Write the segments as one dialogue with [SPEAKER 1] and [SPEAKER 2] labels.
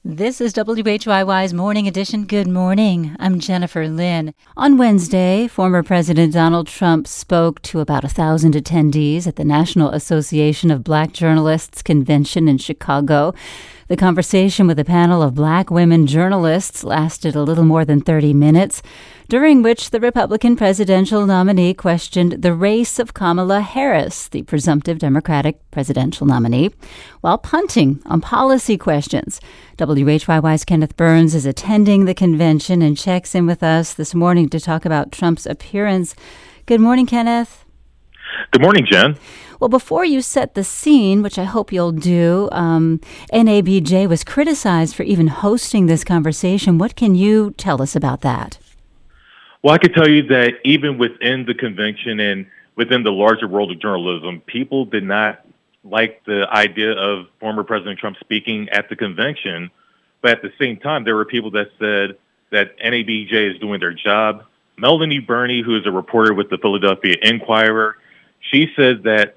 [SPEAKER 1] This is WHYY's Morning Edition. Good morning. I'm Jennifer Lynn. On Wednesday, former President Donald Trump spoke to about 1,000 attendees at the National Association of Black Journalists convention in Chicago. The conversation with a panel of black women journalists lasted a little more than 30 minutes, during which the Republican presidential nominee questioned the race of Kamala Harris, the presumptive Democratic presidential nominee, while punting on policy questions. WHYY's Kenneth Burns is attending the convention and checks in with us this morning to talk about Trump's appearance. Good morning, Kenneth.
[SPEAKER 2] Good morning, Jen.
[SPEAKER 1] Well, before you set the scene, which I hope you'll do, NABJ was criticized for even hosting this conversation. What can you tell us about that?
[SPEAKER 2] Well, I can tell you that even within the convention and within the larger world of journalism, people did not like the idea of former President Trump speaking at the convention. But at the same time, there were people that said that NABJ is doing their job. Melanie Burney, who is a reporter with the Philadelphia Inquirer, she said that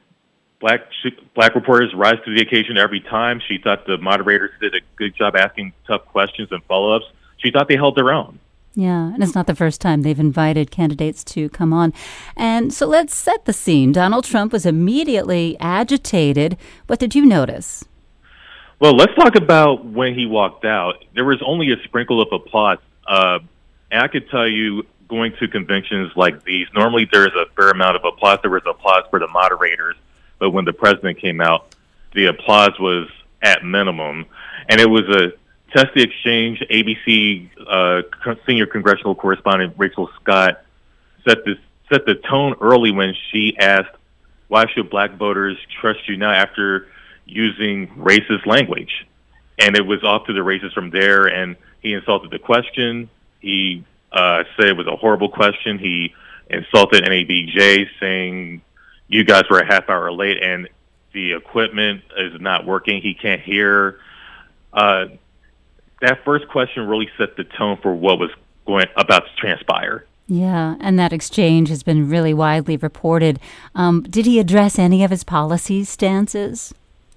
[SPEAKER 2] black reporters rise to the occasion every time. She thought the moderators did a good job asking tough questions and follow-ups. She thought they held their own.
[SPEAKER 1] Yeah, and it's not the first time they've invited candidates to come on. And so let's set the scene. Donald Trump was immediately agitated. What did you notice?
[SPEAKER 2] Well, let's talk about when he walked out. There was only a sprinkle of applause. And I could tell you, going to conventions like these, normally there's a fair amount of applause. There was applause for the moderators. But when the president came out, the applause was at minimum. And it was a testy exchange. ABC senior congressional correspondent Rachel Scott set the tone early when she asked, why should black voters trust you now after using racist language? And it was off to the races from there, and he insulted the question. He said it was a horrible question. He insulted NABJ, saying, you guys were a half hour late and the equipment is not working. He can't hear. That first question really set the tone for what was about to transpire.
[SPEAKER 1] Yeah, and that exchange has been really widely reported. Did he address any of his policy stances?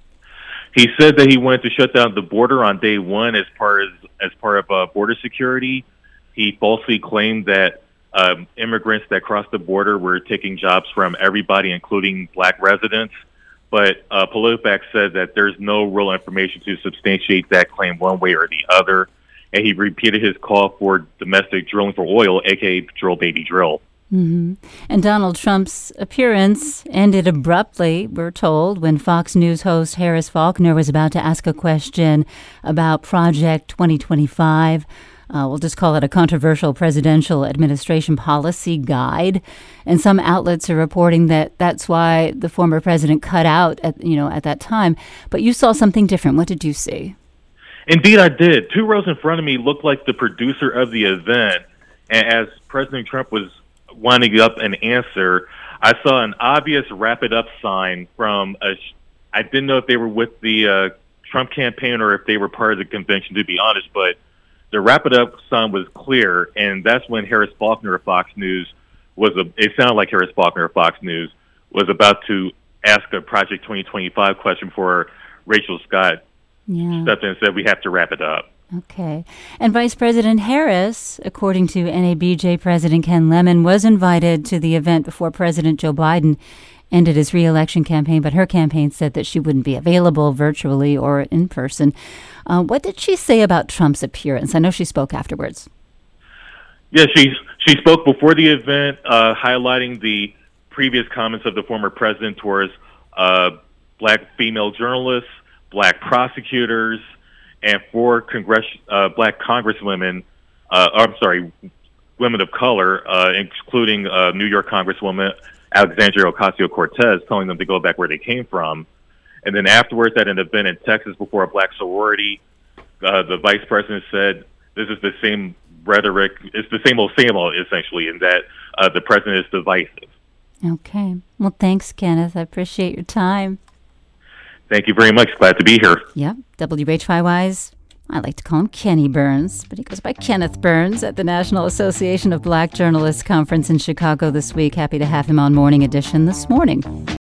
[SPEAKER 2] He said that he wanted to shut down the border on day one as part of border security. He falsely claimed that immigrants that crossed the border were taking jobs from everybody, including black residents. But PolitiFact said that there's no real information to substantiate that claim one way or the other. And he repeated his call for domestic drilling for oil, a.k.a. drill, baby, drill.
[SPEAKER 1] Mm-hmm. And Donald Trump's appearance ended abruptly, we're told, when Fox News host Harris Faulkner was about to ask a question about Project 2025. We'll just call it a controversial presidential administration policy guide. And some outlets are reporting that that's why the former president cut out at that time. But you saw something different. What did you see?
[SPEAKER 2] Indeed, I did. Two rows in front of me looked like the producer of the event. And as President Trump was winding up an answer, I saw an obvious wrap it up sign from I didn't know if they were with the Trump campaign or if they were part of the convention, to be honest, but the wrap it up sign was clear, and that's when Harris Faulkner of Fox News it sounded like Harris Faulkner of Fox News was about to ask a Project 2025 question before Rachel Scott stepped in and said, we have to wrap it up.
[SPEAKER 1] Okay. And Vice President Harris, according to NABJ President Ken Lemon, was invited to the event before President Joe Biden ended his re-election campaign, but her campaign said that she wouldn't be available virtually or in person. What did she say about Trump's appearance? I know she spoke afterwards.
[SPEAKER 2] Yeah, she spoke before the event, highlighting the previous comments of the former president towards black female journalists, black prosecutors, and four black congresswomen, women of color, including New York Congresswoman Alexandria Ocasio-Cortez, telling them to go back where they came from. And then afterwards, at an event in Texas before a black sorority, the vice president said, this is the same rhetoric, it's the same old, essentially, in that the president is divisive.
[SPEAKER 1] Okay. Well, thanks, Kenneth. I appreciate your time.
[SPEAKER 2] Thank you very much. Glad to be here.
[SPEAKER 1] Yep. WHYY's, I like to call him Kenny Burns, but he goes by Kenneth Burns at the National Association of Black Journalists Conference in Chicago this week. Happy to have him on Morning Edition this morning.